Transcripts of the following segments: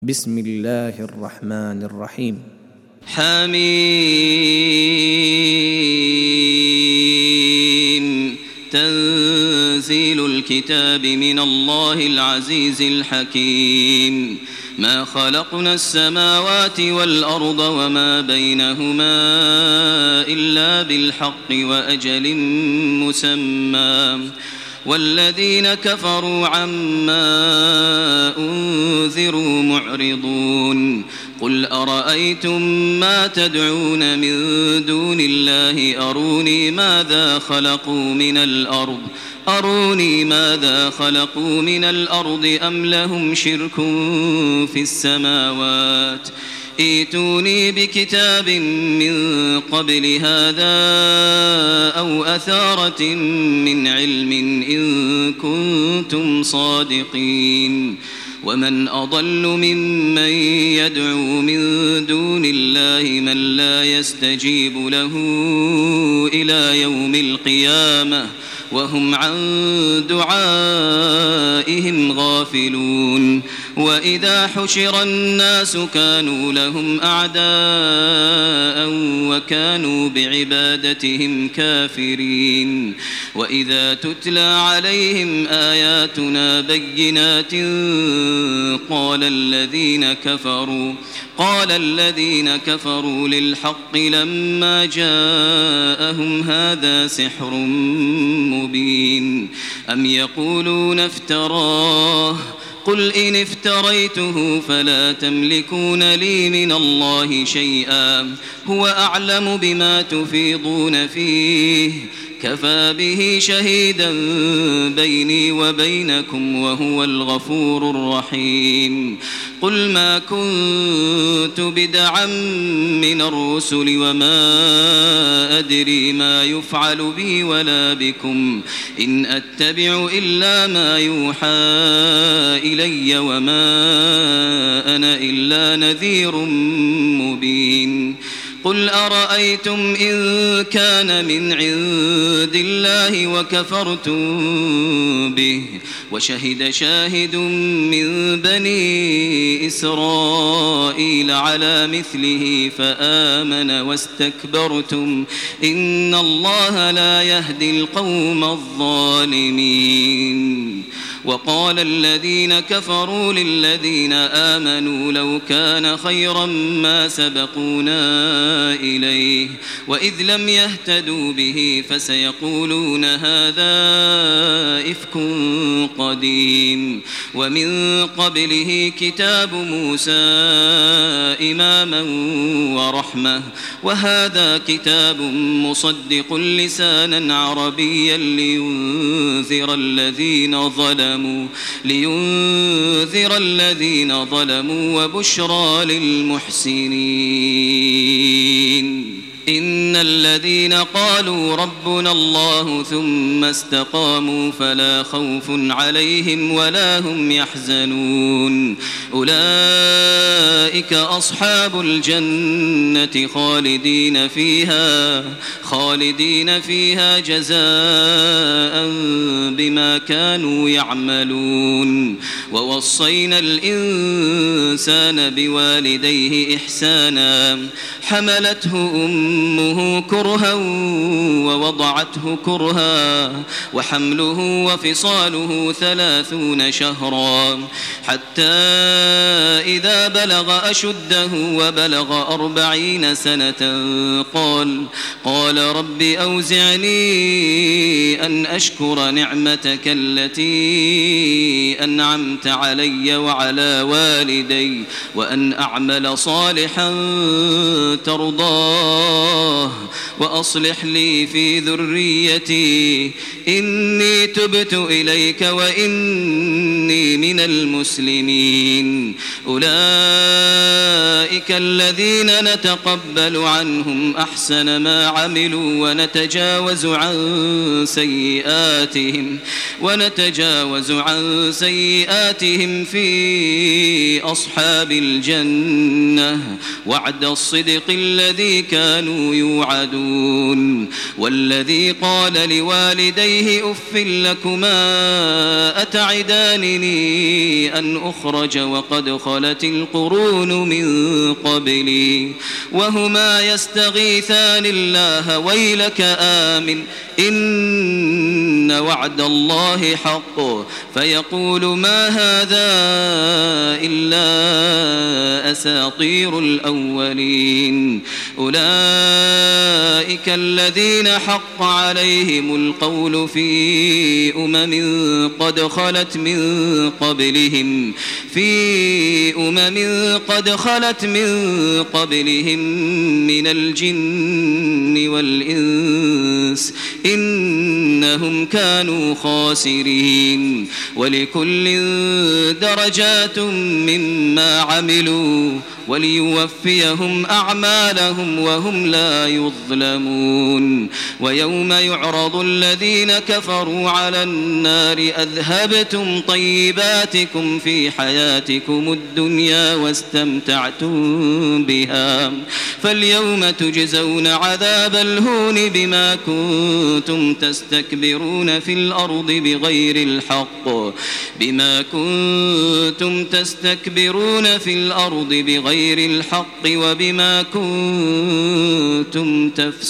بسم الله الرحمن الرحيم. حميم. تنزيل الكتاب من الله العزيز الحكيم. ما خلقنا السماوات والأرض وما بينهما إلا بالحق وأجل مسمى، والذين كفروا عما أنذروا معرضون. قل أرأيتم ما تدعون من دون الله أروني ماذا خلقوا من الأرض أم لهم شرك في السماوات. ائتوني بكتاب من قبل هذا أو أثارة من علم إن كنتم صادقين. ومن أضل ممن يدعو من دون الله من لا يستجيب له إلى يوم القيامة وهم عن دعائهم غافلون. وإذا حشر الناس كانوا لهم أعداء وكانوا بعبادتهم كافرين. وإذا تتلى عليهم آياتنا بينات قال الذين كفروا للحق لما جاءهم هذا سحر مبين. أم يقولون افتراه قل إن افتريته فلا تملكون لي من الله شيئا هو أعلم بما تفيضون فيه كفى به شهيدا بيني وبينكم وهو الغفور الرحيم. قل ما كنت بدعا من الرسل وما أدري ما يفعل بي ولا بكم إن أتبع إلا ما يوحى إلي وما أنا إلا نذير مبين. قل أرأيتم إن كان من عند الله وكفرتم به وشهد شاهد من بني إسرائيل على مثله فآمن واستكبرتم إن الله لا يهدي القوم الظالمين. وقال الذين كفروا للذين آمنوا لو كان خيرا ما سبقونا إليه وإذ لم يهتدوا به فسيقولون هذا إفك قديم. ومن قبله كتاب موسى إماما ورحمة وهذا كتاب مصدق لسانا عربيا لينذر الذين ظلموا وبشرى للمحسنين. إن الذين قالوا ربنا الله ثم استقاموا فلا خوف عليهم ولا هم يحزنون أولئك أصحاب الجنة خالدين فيها جزاء بما كانوا يعملون. ووصينا الإنسان بوالديه إحسانا حملته أمه كرها ووضعته كرها وحمله وفصاله 30 شهرا حتى إذا بلغ أشده وبلغ 40 سنة قال رب أوزعني أن أشكر نعمتك التي أنعمت علي وعلى والدي وأن أعمل صالحا ترضاه وأصلح لي في ذريتي إني تبت إليك وإني من المسلمين. أولئك الذين نتقبل عنهم أحسن ما عملوا ونتجاوز عن سيئاتهم في أصحاب الجنة وعد الصدق الذي كانوا كانوا يوعدون. والذي قال لوالديه أف لكما أتعدانني أن أخرج وقد خلت القرون من قبلي وهما يستغيثان الله ويلك آمن إن وعد الله حق فيقول ما هذا إلا أساطير الأولين. أولئك الذين حق عليهم القول في قد خلت من قبلهم من الجن والإنس إنهم كانوا خاسرين. ولكل درجات مما عملوا وليوفيهم أعمالهم وهم لا يظلمون. ويوم يعرض الذين كفروا على النار أذهبتم طيباتكم في حياتكم الدنيا واستمتعتم بها فاليوم تجزون عذاب الهون بما كنتم تستكبرون في الأرض بغير الحق وبما كنتم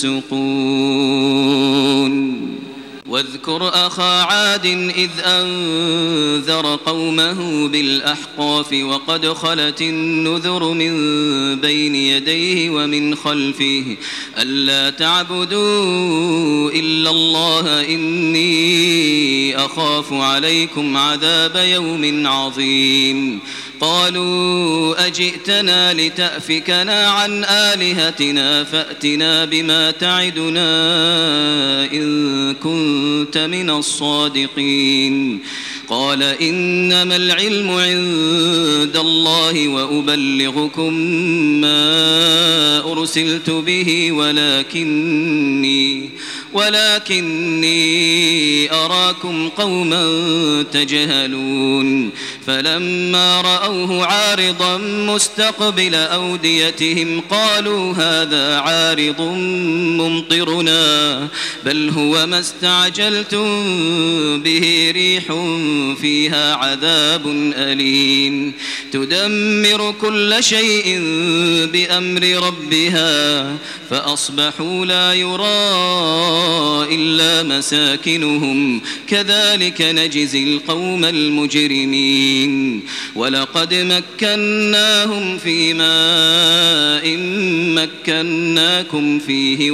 تفسقون. واذكر أخا عاد إذ أنذر قومه بالأحقاف وقد خلت النذر من بين يديه ومن خلفه ألا تعبدوا إلا الله إني أخاف عليكم عذاب يوم عظيم. قالوا أجئتنا لتأفكنا عن آلهتنا فأتنا بما تعدنا إن كنت من الصادقين. قال إنما العلم عند الله وأبلغكم ما أرسلت به ولكني أراكم قوما تجهلون. فلما رأوه عارضا مستقبل أوديتهم قالوا هذا عارض ممطرنا بل هو ما استعجلتم به ريح فيها عذاب أليم تدمر كل شيء بأمر ربها فأصبحوا لا يرى إلا مساكنهم كذلك نجزي القوم المجرمين. ولقد مكناهم في ماء مكناكم فيه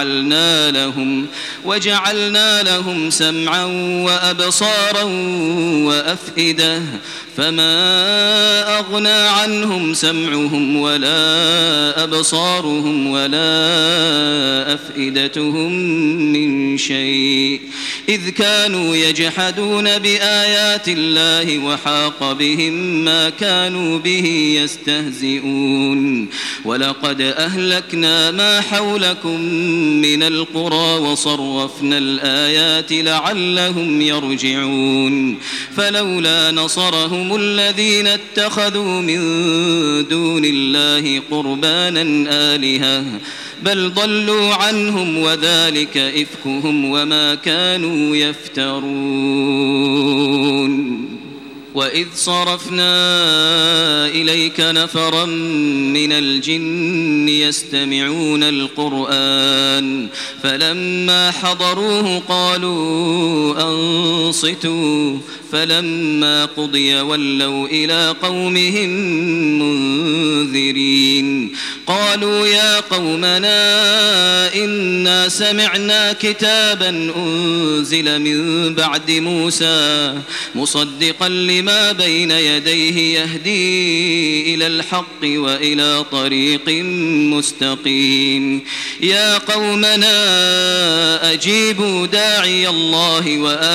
وجعلنا لهم سمعا وأبصارا وأفئدة فما أغنى عنهم سمعهم ولا أبصارهم ولا أفئدتهم من شيء إذ كانوا يجحدون بآيات الله وحاق بهم ما كانوا به يستهزئون. ولقد أهلكنا ما حولكم من القرى وصرفنا الآيات لعلهم يرجعون. فلولا نصرهم الذين اتخذوا من دون الله قربانا آلهة بل ضلوا عنهم وذلك إفكهم وما كانوا يفترون. وإذ صرفنا إليك نفرا من الجن يستمعون القرآن فلما حضروه قالوا أنصتوا فلما قضي ولوا إلى قومهم منذرين. قالوا يا قومنا إنا سمعنا كتابا أنزل من بعد موسى مصدقا لما بين يديه يهدي إلى الحق وإلى طريق مستقيم. يا قومنا أجيبوا داعي الله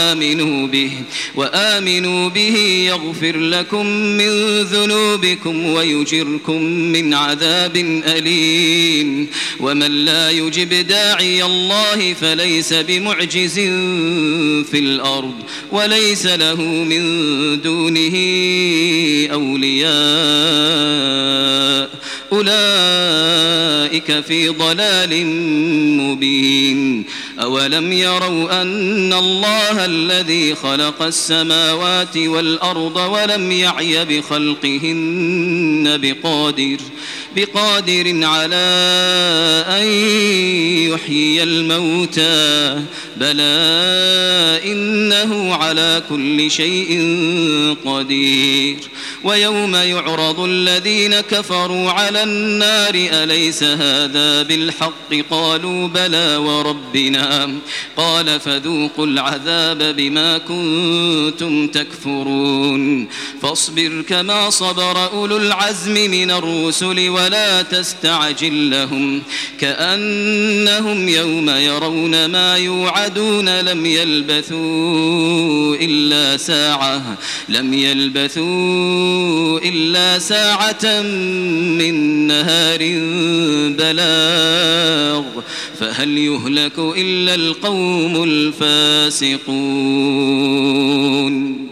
وآمنوا به يغفر لكم من ذنوبكم ويجركم من عذاب أليم. ومن لا يجب داعي الله فليس بمعجز في الأرض وليس له من دونه أولياء أولئك أولئك في ضلال مبين أولم يروا أن الله الذي خلق السماوات والأرض ولم يعي بخلقهن بقادر على أن يحيي الموتى بلى إنه على كل شيء قدير ويوم يعرض الذين كفروا على النار أليس هذا بالحق قالوا بلى وربنا قال فذوقوا العذاب بما كنتم تكفرون فاصبر كما صبر أولو العزم من الرسل ولا تستعجل لهم كأنهم يوم يرون ما يوعدون لم يلبثوا إلا ساعة من نهار بلاغ فهل يهلك إلا القوم الفاسقون